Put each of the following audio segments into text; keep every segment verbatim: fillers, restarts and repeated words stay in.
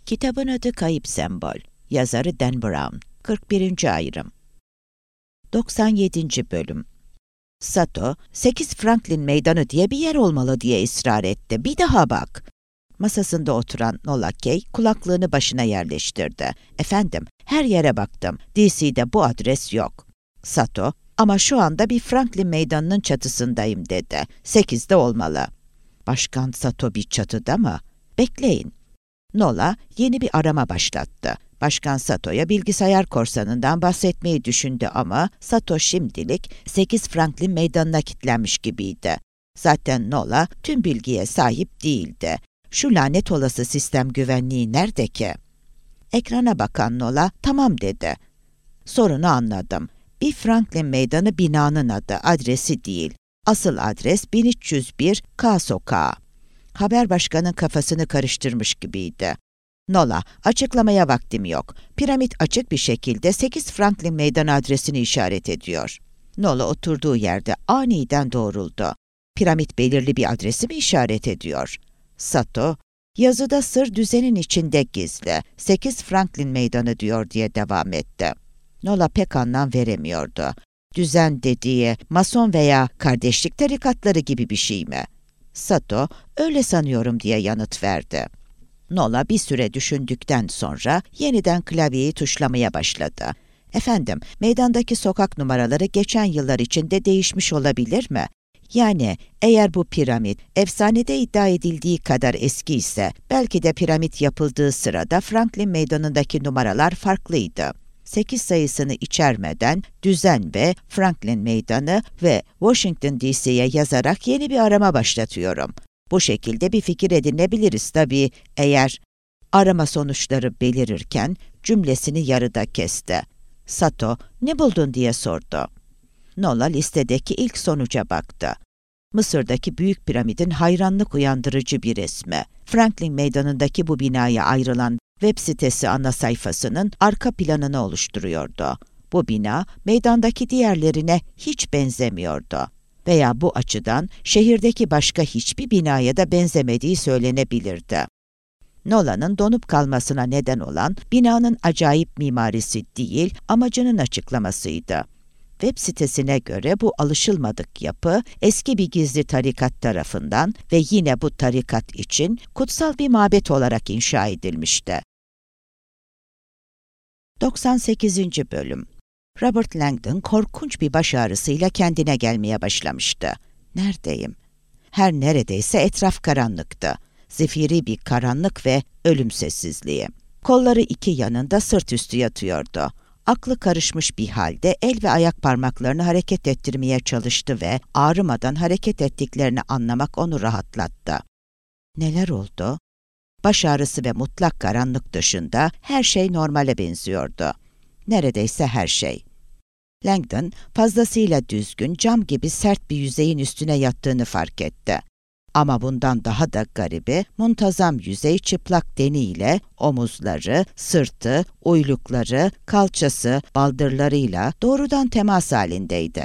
Kitabın adı Kayıp Sembol. Yazarı Dan Brown. kırk birinci ayrım. doksan yedinci bölüm. Sato, sekiz Franklin Meydanı diye bir yer olmalı diye ısrar etti. Bir daha bak. Masasında oturan Nola Kay kulaklığını başına yerleştirdi. Efendim, her yere baktım. D C'de bu adres yok. Sato, ama şu anda bir Franklin Meydanı'nın çatısındayım dedi. Sekizde olmalı. Başkan Sato bir çatıda mı? Bekleyin. Nola yeni bir arama başlattı. Başkan Sato'ya bilgisayar korsanından bahsetmeyi düşündü ama Sato şimdilik sekiz Franklin Meydanı'na kilitlenmiş gibiydi. Zaten Nola tüm bilgiye sahip değildi. Şu lanet olası sistem güvenliği nerede ki? Ekrana bakan Nola tamam dedi. Sorunu anladım. Bir Franklin Meydanı binanın adı, adresi değil. Asıl adres bin üç yüz bir K Sokağı. Haber başkanın kafasını karıştırmış gibiydi. Nola, açıklamaya vaktim yok. Piramit açık bir şekilde sekiz Franklin Meydanı adresini işaret ediyor. Nola oturduğu yerde aniden doğruldu. Piramit belirli bir adresi mi işaret ediyor? Sato, yazıda sır düzenin içinde gizli. sekiz Franklin Meydanı diyor diye devam etti. Nola pek anlam veremiyordu. Düzen dediği mason veya kardeşlik tarikatları gibi bir şey mi? Sato, öyle sanıyorum diye yanıt verdi. Nola bir süre düşündükten sonra yeniden klavyeyi tuşlamaya başladı. Efendim, meydandaki sokak numaraları geçen yıllar içinde değişmiş olabilir mi? Yani eğer bu piramit efsanede iddia edildiği kadar eski ise belki de piramit yapıldığı sırada Franklin Meydanı'ndaki numaralar farklıydı. sekiz sayısını içermeden düzen ve Franklin Meydanı ve Washington D C'ye yazarak yeni bir arama başlatıyorum. Bu şekilde bir fikir edinebiliriz tabii eğer arama sonuçları belirirken cümlesini yarıda kesti. Sato, ne buldun diye sordu. Nola listedeki ilk sonuca baktı. Mısır'daki Büyük Piramidin hayranlık uyandırıcı bir resmi. Franklin Meydanı'ndaki bu binaya ayrılan web sitesi ana sayfasının arka planını oluşturuyordu. Bu bina meydandaki diğerlerine hiç benzemiyordu. Veya bu açıdan şehirdeki başka hiçbir binaya da benzemediği söylenebilirdi. Nola'nın donup kalmasına neden olan binanın acayip mimarisi değil, amacının açıklamasıydı. Web sitesine göre bu alışılmadık yapı eski bir gizli tarikat tarafından ve yine bu tarikat için kutsal bir mabet olarak inşa edilmişti. doksan sekizinci bölüm. Robert Langdon korkunç bir baş ağrısıyla kendine gelmeye başlamıştı. Neredeyim? Her neredeyse etraf karanlıktı. Zifiri bir karanlık ve ölüm sessizliği. Kolları iki yanında sırt üstü yatıyordu. Aklı karışmış bir halde el ve ayak parmaklarını hareket ettirmeye çalıştı ve ağrımadan hareket ettiklerini anlamak onu rahatlattı. Neler oldu? Baş ağrısı ve mutlak karanlık dışında her şey normale benziyordu. Neredeyse her şey. Langdon fazlasıyla düzgün, cam gibi sert bir yüzeyin üstüne yattığını fark etti. Ama bundan daha da garibi, muntazam yüzey çıplak deniyle omuzları, sırtı, uylukları, kalçası, baldırlarıyla doğrudan temas halindeydi.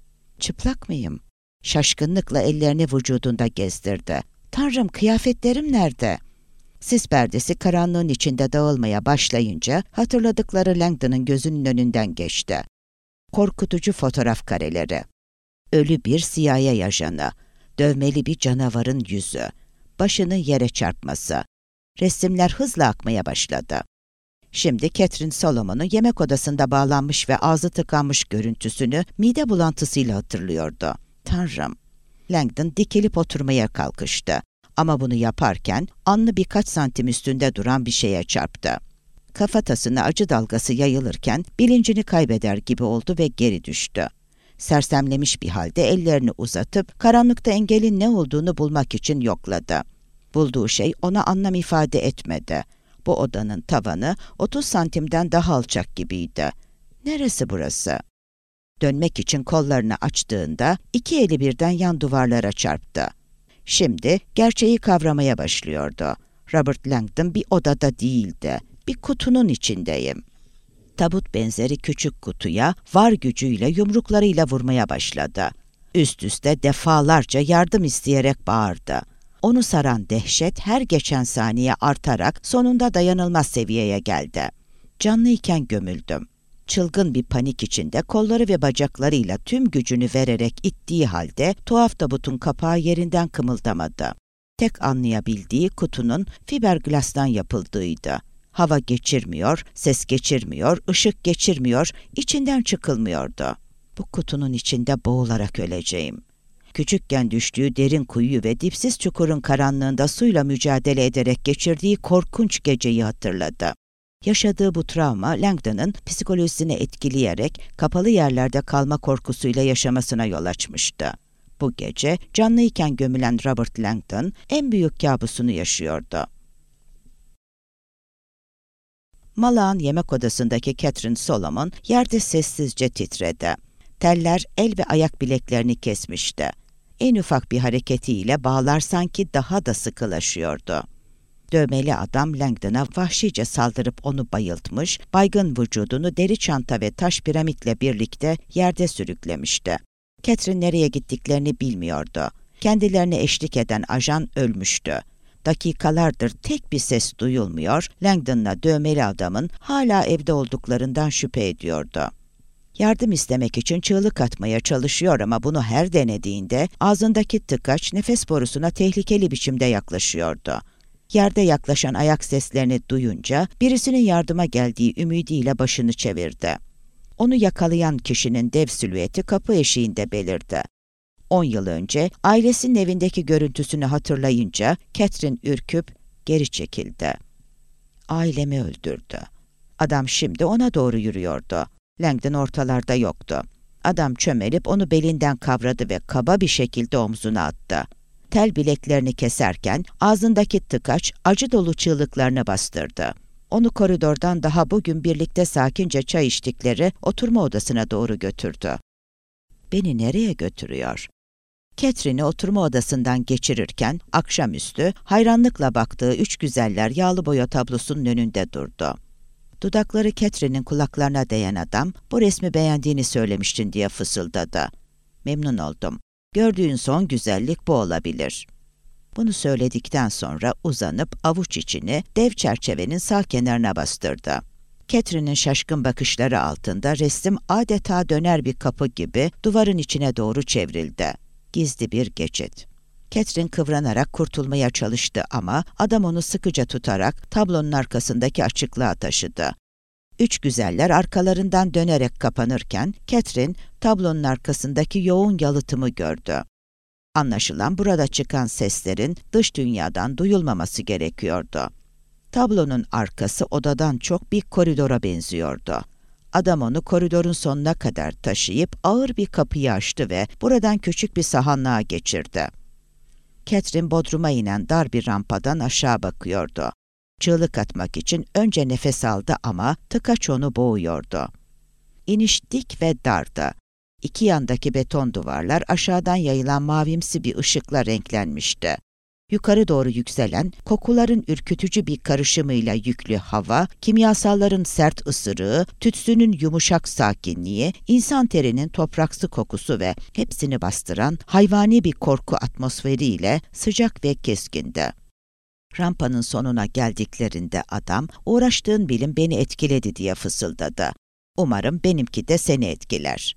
Çıplak mıyım? Şaşkınlıkla ellerini vücudunda gezdirdi. Tanrım, kıyafetlerim nerede? Sis perdesi karanlığın içinde dağılmaya başlayınca hatırladıkları Langdon'ın gözünün önünden geçti. Korkutucu fotoğraf kareleri. Ölü bir C I A ajanı. Dövmeli bir canavarın yüzü, başını yere çarpması. Resimler hızla akmaya başladı. Şimdi Catherine Solomon'un yemek odasında bağlanmış ve ağzı tıkanmış görüntüsünü mide bulantısıyla hatırlıyordu. Tanrım! Langdon dikilip oturmaya kalkıştı. Ama bunu yaparken alnı birkaç santim üstünde duran bir şeye çarptı. Kafatasına acı dalgası yayılırken bilincini kaybeder gibi oldu ve geri düştü. Sersemlemiş bir halde ellerini uzatıp karanlıkta engelin ne olduğunu bulmak için yokladı. Bulduğu şey ona anlam ifade etmedi. Bu odanın tavanı otuz santimden daha alçak gibiydi. Neresi burası? Dönmek için kollarını açtığında iki eli birden yan duvarlara çarptı. Şimdi gerçeği kavramaya başlıyordu. Robert Langdon bir odada değildi. Bir kutunun içindeyim. Tabut benzeri küçük kutuya var gücüyle yumruklarıyla vurmaya başladı. Üst üste defalarca yardım isteyerek bağırdı. Onu saran dehşet her geçen saniye artarak sonunda dayanılmaz seviyeye geldi. Canlıyken gömüldüm. Çılgın bir panik içinde kolları ve bacaklarıyla tüm gücünü vererek ittiği halde tuhaf tabutun kapağı yerinden kımıldamadı. Tek anlayabildiği kutunun fiberglastan yapıldığıydı. Hava geçirmiyor, ses geçirmiyor, ışık geçirmiyor, içinden çıkılmıyordu. Bu kutunun içinde boğularak öleceğim. Küçükken düştüğü derin kuyu ve dipsiz çukurun karanlığında suyla mücadele ederek geçirdiği korkunç geceyi hatırladı. Yaşadığı bu travma Langdon'ın psikolojisini etkileyerek kapalı yerlerde kalma korkusuyla yaşamasına yol açmıştı. Bu gece canlıyken gömülen Robert Langdon en büyük kabusunu yaşıyordu. Malağın yemek odasındaki Catherine Solomon yerde sessizce titredi. Teller el ve ayak bileklerini kesmişti. En ufak bir hareketiyle bağlar sanki daha da sıkılaşıyordu. Dövmeli adam Langdon'a vahşice saldırıp onu bayıltmış, baygın vücudunu deri çanta ve taş piramitle birlikte yerde sürüklemişti. Catherine nereye gittiklerini bilmiyordu. Kendilerine eşlik eden ajan ölmüştü. Dakikalardır tek bir ses duyulmuyor, Langdon'la dövmeli adamın hala evde olduklarından şüphe ediyordu. Yardım istemek için çığlık atmaya çalışıyor ama bunu her denediğinde ağzındaki tıkaç nefes borusuna tehlikeli biçimde yaklaşıyordu. Yerde yaklaşan ayak seslerini duyunca birisinin yardıma geldiği ümidiyle başını çevirdi. Onu yakalayan kişinin dev silüeti kapı eşiğinde belirdi. On yıl önce ailesinin evindeki görüntüsünü hatırlayınca Catherine ürküp geri çekildi. Ailemi öldürdü. Adam şimdi ona doğru yürüyordu. Langdon ortalarda yoktu. Adam çömelip onu belinden kavradı ve kaba bir şekilde omzuna attı. Tel bileklerini keserken ağzındaki tıkaç acı dolu çığlıklarını bastırdı. Onu koridordan daha bugün birlikte sakince çay içtikleri oturma odasına doğru götürdü. Beni nereye götürüyor? Catherine'i oturma odasından geçirirken akşamüstü hayranlıkla baktığı üç güzeller yağlı boya tablosunun önünde durdu. Dudakları Catherine'in kulaklarına değen adam, bu resmi beğendiğini söylemiştin diye fısıldadı. Memnun oldum. Gördüğün son güzellik bu olabilir. Bunu söyledikten sonra uzanıp avuç içini dev çerçevenin sağ kenarına bastırdı. Catherine'in şaşkın bakışları altında resim adeta döner bir kapı gibi duvarın içine doğru çevrildi. Gizli bir geçit. Catherine kıvranarak kurtulmaya çalıştı ama adam onu sıkıca tutarak tablonun arkasındaki açıklığa taşıdı. Üç güzeller arkalarından dönerek kapanırken Catherine tablonun arkasındaki yoğun yalıtımı gördü. Anlaşılan burada çıkan seslerin dış dünyadan duyulmaması gerekiyordu. Tablonun arkası odadan çok bir koridora benziyordu. Adam onu koridorun sonuna kadar taşıyıp ağır bir kapıyı açtı ve buradan küçük bir sahanlığa geçirdi. Catherine bodruma inen dar bir rampadan aşağı bakıyordu. Çığlık atmak için önce nefes aldı ama tıkaç onu boğuyordu. İniş dik ve dardı. İki yandaki beton duvarlar aşağıdan yayılan mavimsi bir ışıkla renklenmişti. Yukarı doğru yükselen, kokuların ürkütücü bir karışımıyla yüklü hava, kimyasalların sert ısırığı, tütsünün yumuşak sakinliği, insan terinin topraksı kokusu ve hepsini bastıran hayvani bir korku atmosferiyle sıcak ve keskindi. Rampanın sonuna geldiklerinde adam, uğraştığın bilim beni etkiledi diye fısıldadı. Umarım benimki de seni etkiler.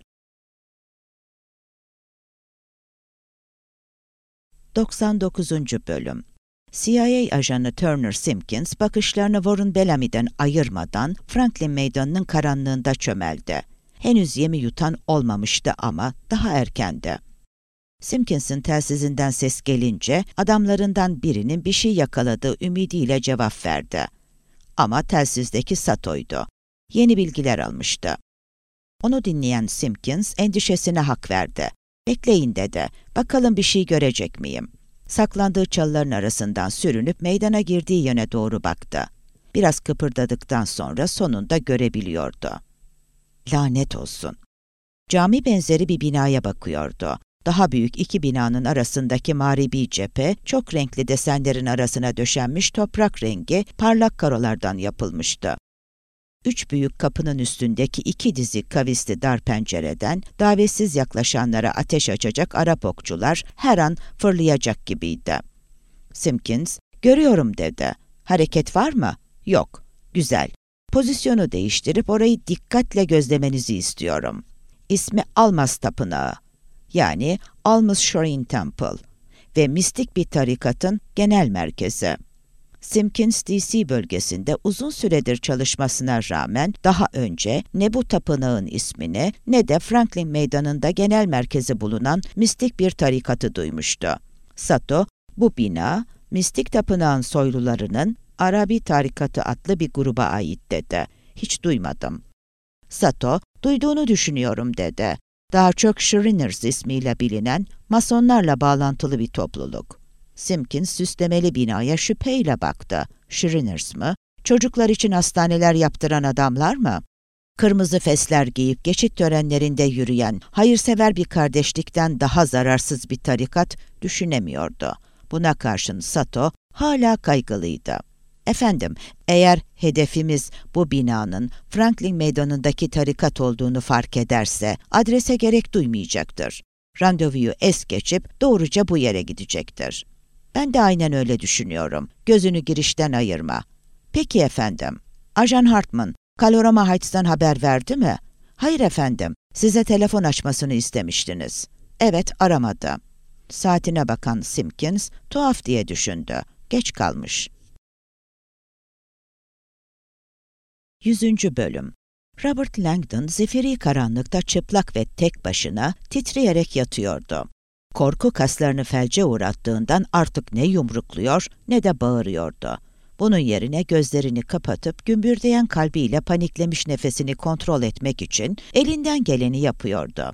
doksan dokuzuncu Bölüm C I A ajanı Turner Simpkins bakışlarını Warren Bellamy'den ayırmadan Franklin Meydanı'nın karanlığında çömeldi. Henüz yemi yutan olmamıştı ama daha erkendi. Simpkins'in telsizinden ses gelince adamlarından birinin bir şey yakaladığı ümidiyle cevap verdi. Ama telsizdeki Sato'ydu. Yeni bilgiler almıştı. Onu dinleyen Simpkins endişesine hak verdi. "Bekleyin," dedi. "Bakalım bir şey görecek miyim?" Saklandığı çalıların arasından sürünüp meydana girdiği yöne doğru baktı. Biraz kıpırdadıktan sonra sonunda görebiliyordu. Lanet olsun. Cami benzeri bir binaya bakıyordu. Daha büyük iki binanın arasındaki mağribi cephe, çok renkli desenlerin arasına döşenmiş toprak rengi parlak karolardan yapılmıştı. Üç büyük kapının üstündeki iki dizi kavisli dar pencereden davetsiz yaklaşanlara ateş açacak Arap okçular her an fırlayacak gibiydi. Simpkins, görüyorum dedi. Hareket var mı? Yok. Güzel. Pozisyonu değiştirip orayı dikkatle gözlemenizi istiyorum. İsmi Almaz Tapınağı, yani Almaz Shrine Temple ve mistik bir tarikatın genel merkezi. Simpkins, D C bölgesinde uzun süredir çalışmasına rağmen daha önce ne bu tapınağın ismini ne de Franklin Meydanı'nda genel merkezi bulunan mistik bir tarikatı duymuştu. Sato, bu bina, mistik tapınağın soylularının Arabi Tarikatı adlı bir gruba ait dedi. Hiç duymadım. Sato, duyduğunu düşünüyorum dedi. Daha çok Shriners ismiyle bilinen, Masonlarla bağlantılı bir topluluk. Simpkins süslemeli binaya şüpheyle baktı. Shriners mı? Çocuklar için hastaneler yaptıran adamlar mı? Kırmızı fesler giyip geçit törenlerinde yürüyen, hayırsever bir kardeşlikten daha zararsız bir tarikat düşünemiyordu. Buna karşın Sato hala kaygılıydı. Efendim, eğer hedefimiz bu binanın Franklin Meydanı'ndaki tarikat olduğunu fark ederse adrese gerek duymayacaktır. Randevuyu es geçip doğruca bu yere gidecektir. Ben de aynen öyle düşünüyorum. Gözünü girişten ayırma. Peki efendim. Ajan Hartman, Kalorama Heights'tan haber verdi mi? Hayır efendim. Size telefon açmasını istemiştiniz. Evet, aramadı. Saatine bakan Simpkins tuhaf diye düşündü. Geç kalmış. Yüzüncü bölüm. Robert Langdon zifiri karanlıkta çıplak ve tek başına titreyerek yatıyordu. Korku kaslarını felce uğrattığından artık ne yumrukluyor ne de bağırıyordu. Bunun yerine gözlerini kapatıp gümbürdeyen kalbiyle paniklemiş nefesini kontrol etmek için elinden geleni yapıyordu.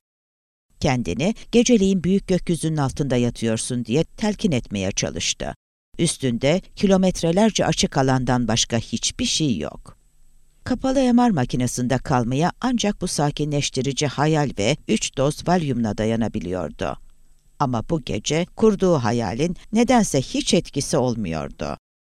Kendini geceliğin büyük gökyüzünün altında yatıyorsun diye telkin etmeye çalıştı. Üstünde kilometrelerce açık alandan başka hiçbir şey yok. Kapalı M R makinesinde kalmaya ancak bu sakinleştirici hayal ve üç doz Valium'la dayanabiliyordu. Ama bu gece kurduğu hayalin nedense hiç etkisi olmuyordu.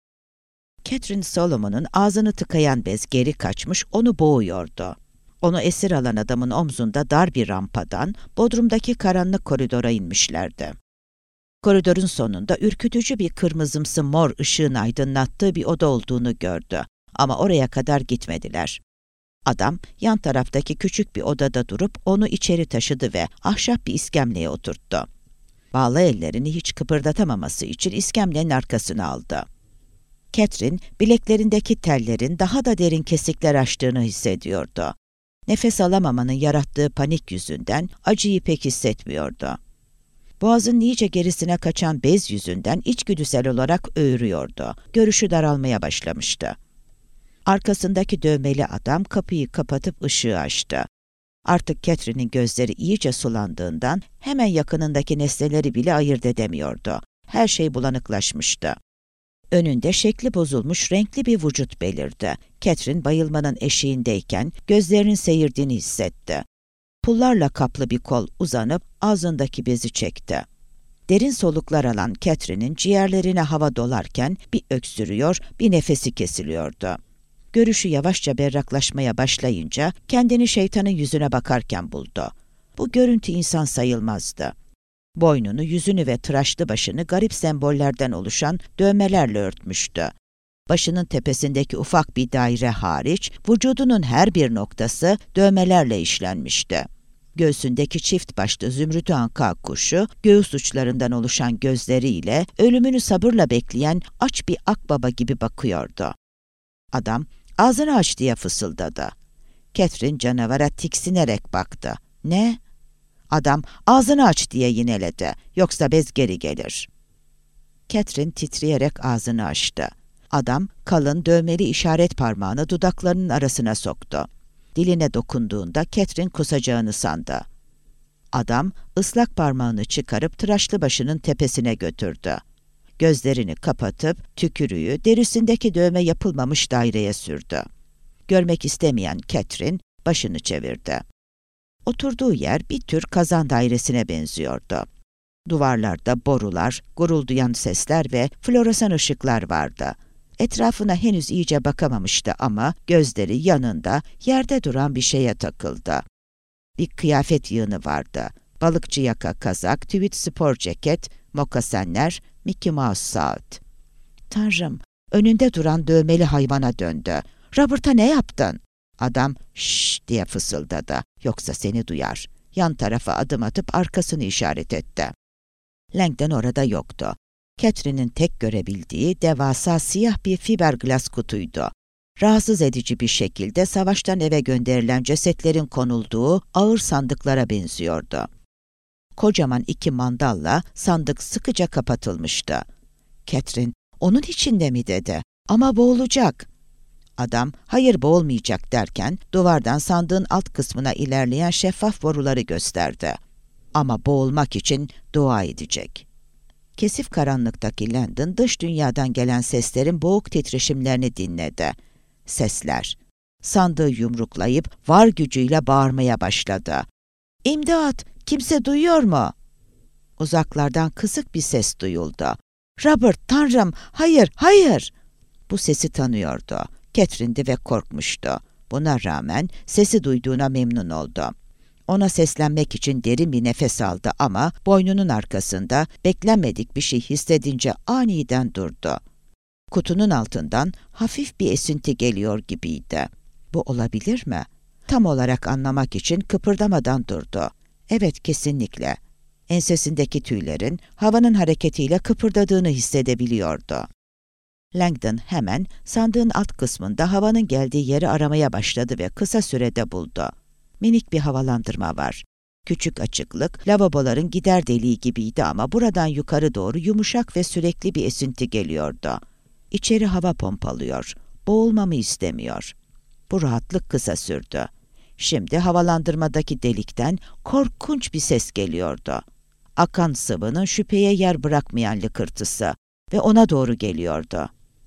Catherine Solomon'un ağzını tıkayan bez geri kaçmış, onu boğuyordu. Onu esir alan adamın omzunda dar bir rampadan bodrumdaki karanlık koridora inmişlerdi. Koridorun sonunda ürkütücü bir kırmızımsı mor ışığın aydınlattığı bir oda olduğunu gördü. Ama oraya kadar gitmediler. Adam yan taraftaki küçük bir odada durup onu içeri taşıdı ve ahşap bir iskemleye oturttu. Bağlı ellerini hiç kıpırdatamaması için iskemlenin arkasına aldı. Catherine, bileklerindeki tellerin daha da derin kesikler açtığını hissediyordu. Nefes alamamanın yarattığı panik yüzünden acıyı pek hissetmiyordu. Boğazın iyice gerisine kaçan bez yüzünden içgüdüsel olarak öğürüyordu. Görüşü daralmaya başlamıştı. Arkasındaki dövmeli adam kapıyı kapatıp ışığı açtı. Artık Catherine'in gözleri iyice sulandığından hemen yakınındaki nesneleri bile ayırt edemiyordu. Her şey bulanıklaşmıştı. Önünde şekli bozulmuş renkli bir vücut belirdi. Catherine bayılmanın eşiğindeyken gözlerinin seyirdiğini hissetti. Pullarla kaplı bir kol uzanıp ağzındaki bezi çekti. Derin soluklar alan Catherine'in ciğerlerine hava dolarken bir öksürüyor, bir nefesi kesiliyordu. Görüşü yavaşça berraklaşmaya başlayınca kendini şeytanın yüzüne bakarken buldu. Bu görüntü insan sayılmazdı. Boynunu, yüzünü ve tıraşlı başını garip sembollerden oluşan dövmelerle örtmüştü. Başının tepesindeki ufak bir daire hariç, vücudunun her bir noktası dövmelerle işlenmişti. Göğsündeki çift başlı zümrütü anka kuşu, göğüs uçlarından oluşan gözleriyle ölümünü sabırla bekleyen aç bir akbaba gibi bakıyordu. Adam, ağzını aç diye fısıldadı. Catherine canavara tiksinerek baktı. Ne? Adam, ağzını aç diye yineledi. Yoksa bez geri gelir. Catherine titreyerek ağzını açtı. Adam, kalın dövmeli işaret parmağını dudaklarının arasına soktu. Diline dokunduğunda Catherine kusacağını sandı. Adam, ıslak parmağını çıkarıp tıraşlı başının tepesine götürdü. Gözlerini kapatıp tükürüğü derisindeki dövme yapılmamış daireye sürdü. Görmek istemeyen Catherine başını çevirdi. Oturduğu yer bir tür kazan dairesine benziyordu. Duvarlarda borular, guruldayan sesler ve floresan ışıklar vardı. Etrafına henüz iyice bakamamıştı ama gözleri yanında yerde duran bir şeye takıldı. Bir kıyafet yığını vardı. Balıkçı yaka kazak, tweed spor ceket, Mokasenler, Mickey Mouse saat. Tanrım, önünde duran dövmeli hayvana döndü. Robert'a ne yaptın? Adam şşş diye fısıldadı. Yoksa seni duyar. Yan tarafa adım atıp arkasını işaret etti. Langdon orada yoktu. Catherine'in tek görebildiği devasa siyah bir fiberglass kutuydu. Rahatsız edici bir şekilde savaştan eve gönderilen cesetlerin konulduğu ağır sandıklara benziyordu. Kocaman iki mandalla sandık sıkıca kapatılmıştı. Catherine, onun içinde mi dedi? Ama boğulacak. Adam, hayır boğulmayacak derken duvardan sandığın alt kısmına ilerleyen şeffaf boruları gösterdi. Ama boğulmak için dua edecek. Kesif karanlıktaki Langdon dış dünyadan gelen seslerin boğuk titreşimlerini dinledi. Sesler. Sandığı yumruklayıp var gücüyle bağırmaya başladı. İmdat! Kimse duyuyor mu? Uzaklardan kısık bir ses duyuldu. Robert, Tanrım, hayır, hayır! Bu sesi tanıyordu. Catherine'di ve korkmuştu. Buna rağmen sesi duyduğuna memnun oldu. Ona seslenmek için derin bir nefes aldı ama boynunun arkasında beklenmedik bir şey hissedince aniden durdu. Kutunun altından hafif bir esinti geliyor gibiydi. Bu olabilir mi? Tam olarak anlamak için kıpırdamadan durdu. Evet, kesinlikle. Ensesindeki tüylerin havanın hareketiyle kıpırdadığını hissedebiliyordu. Langdon hemen sandığın alt kısmında havanın geldiği yeri aramaya başladı ve kısa sürede buldu. Minik bir havalandırma var. Küçük açıklık, lavaboların gider deliği gibiydi ama buradan yukarı doğru yumuşak ve sürekli bir esinti geliyordu. İçeri hava pompalıyor, boğulmamı istemiyor. Bu rahatlık kısa sürdü. Şimdi havalandırmadaki delikten korkunç bir ses geliyordu. Akan sıvının şüpheye yer bırakmayan lıkırtısı ve ona doğru geliyordu.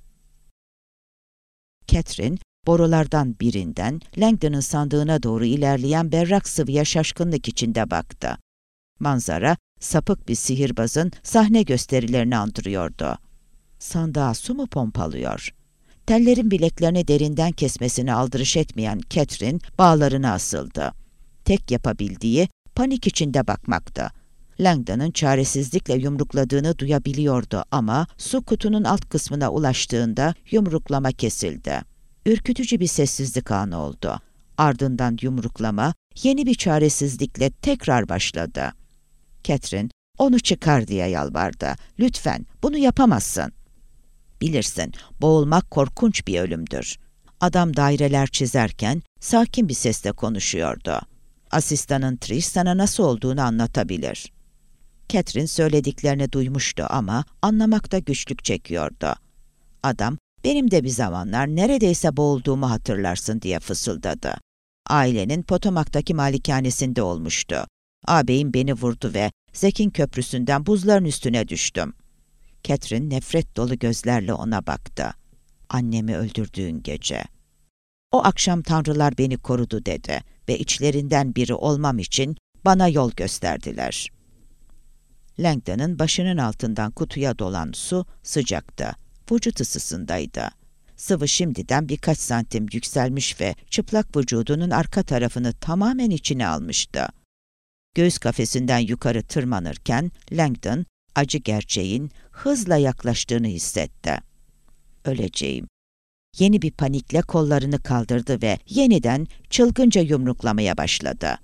Catherine, borulardan birinden Langdon'ın sandığına doğru ilerleyen berrak sıvıya şaşkınlık içinde baktı. Manzara, sapık bir sihirbazın sahne gösterilerini andırıyordu. Sandığa su mu pompalıyor? Tellerin bileklerini derinden kesmesine aldırış etmeyen Catherine bağlarına asıldı. Tek yapabildiği panik içinde bakmaktı. Langdon'ın çaresizlikle yumrukladığını duyabiliyordu ama su kutunun alt kısmına ulaştığında yumruklama kesildi. Ürkütücü bir sessizlik anı oldu. Ardından yumruklama yeni bir çaresizlikle tekrar başladı. Catherine, onu çıkar diye yalvardı. Lütfen, bunu yapamazsın. Bilirsin, boğulmak korkunç bir ölümdür. Adam daireler çizerken sakin bir sesle konuşuyordu. Asistanın Trish sana nasıl olduğunu anlatabilir. Catherine söylediklerini duymuştu ama anlamakta güçlük çekiyordu. Adam, benim de bir zamanlar neredeyse boğulduğumu hatırlarsın diye fısıldadı. Ailenin Potomac'taki malikanesinde olmuştu. Ağabeyim beni vurdu ve Zek'in köprüsünden buzların üstüne düştüm. Catherine nefret dolu gözlerle ona baktı. Annemi öldürdüğün gece. O akşam tanrılar beni korudu dedi ve içlerinden biri olmam için bana yol gösterdiler. Langdon'ın başının altından kutuya dolan su sıcaktı. Vücut ısısındaydı. Sıvı şimdiden birkaç santim yükselmiş ve çıplak vücudunun arka tarafını tamamen içine almıştı. Göğüs kafesinden yukarı tırmanırken Langdon, acı gerçeğin hızla yaklaştığını hissetti. Öleceğim. Yeni bir panikle kollarını kaldırdı ve yeniden çılgınca yumruklamaya başladı.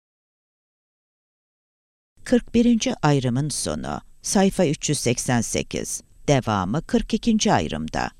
kırk birinci ayrımın sonu. Sayfa üç yüz seksen sekiz. Devamı kırk ikinci ayrımda.